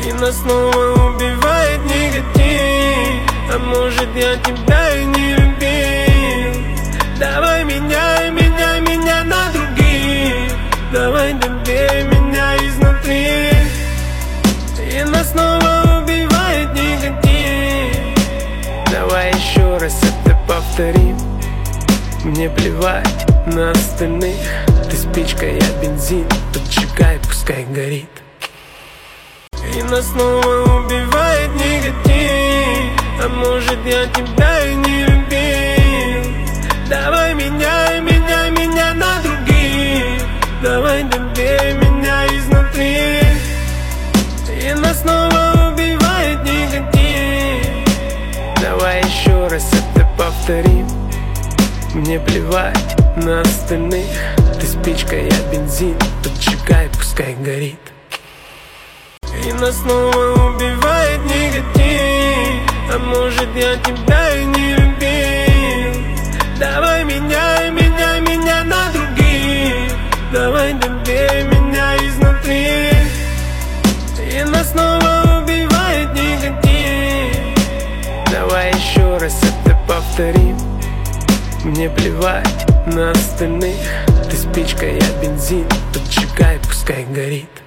И нас снова убивает негатив. А может, я тебя и не любил. Давай меняй меня на других. Давай добей меня изнутри. И нас снова убивает негатив. Давай еще раз это повторим. Мне плевать на остальных. Ты спичка, я бензин. Поджигай, пускай горит. И нас снова убивает негатив. А может, я тебя и не любил. Давай меняй меня на других. Давай добей меня изнутри. И нас снова убивает негатив. Давай еще раз это повторим. Мне плевать на остальных. Ты спичка, я бензин. Поджигай, пускай горит. И нас снова убивает негатив. А может, я тебя и не любил. Давай меняй меня на других. Давай добей меня изнутри. И нас снова убивает негатив. Давай еще раз это повторим. Мне плевать на остальных. Ты спичка, я бензин. Поджигай, пускай горит.